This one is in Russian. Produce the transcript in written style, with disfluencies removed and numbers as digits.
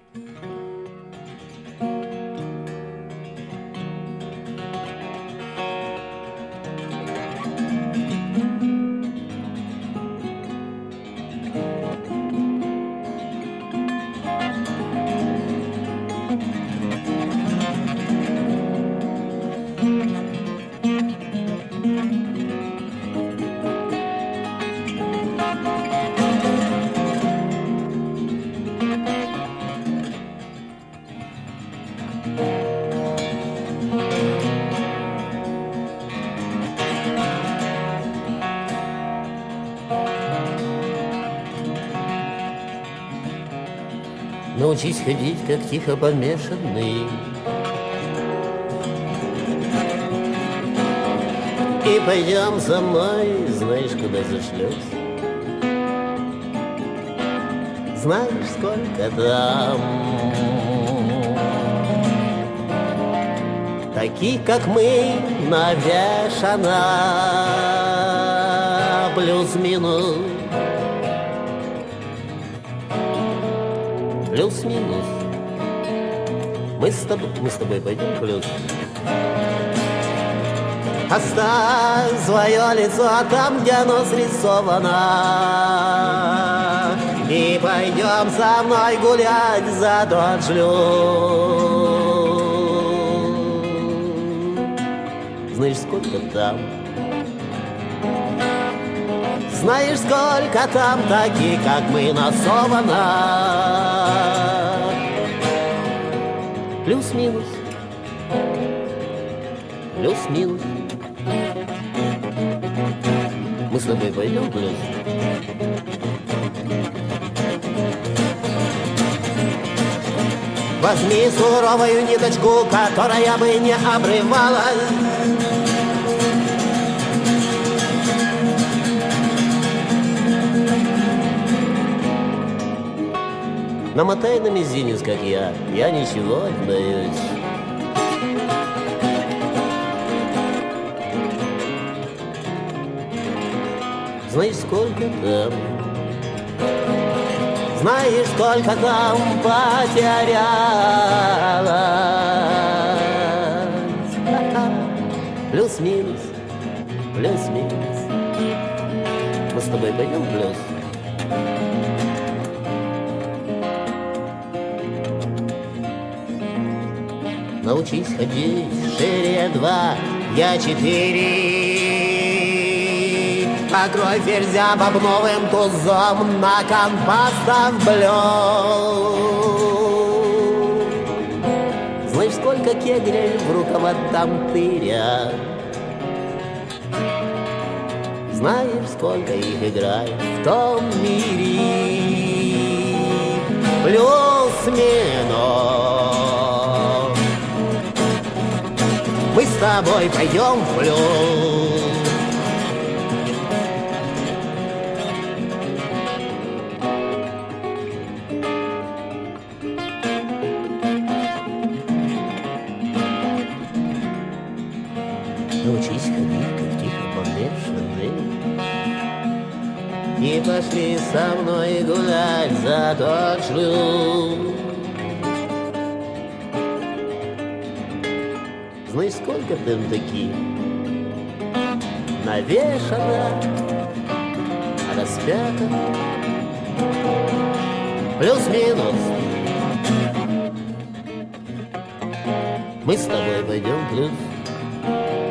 Научись ходить, как тихо помешанный, и пойдем за мной, знаешь, куда зашлёсь. Знаешь, сколько там таких, как мы, навешано, плюс-минус. Плюс-минус. Мы с тобой пойдем плюс. Оставь свое лицо там, где оно срисовано, и пойдем со мной гулять за тот шлюз. Знаешь, сколько там? Знаешь, сколько там таких, как мы, насовано? Плюс-минус. Плюс-минус. Мы с тобой пойдем плюс. Возьми суровую ниточку, которая бы не обрывалась. Намотай на мизинец, как я ничего не боюсь. Знаешь, сколько там? Знаешь, сколько там потерялось? Плюс-минус, плюс-минус. Мы с тобой пойдем плюс. Научись ходить шире 2, я 4. Покрой ферзя бобновым тузом на компастов блюз. Знаешь, сколько кегелей в рукава там тыря? Знаешь, сколько их играет в том мире? Плюс-минус. Мы с тобой пойдем в плюс. Научись ходить, как тихо помешанный, и пошли со мной гулять за тот шлюз. Знаешь, сколько там таких навешано, распято, плюс-минус. Мы с тобой пойдем плюс.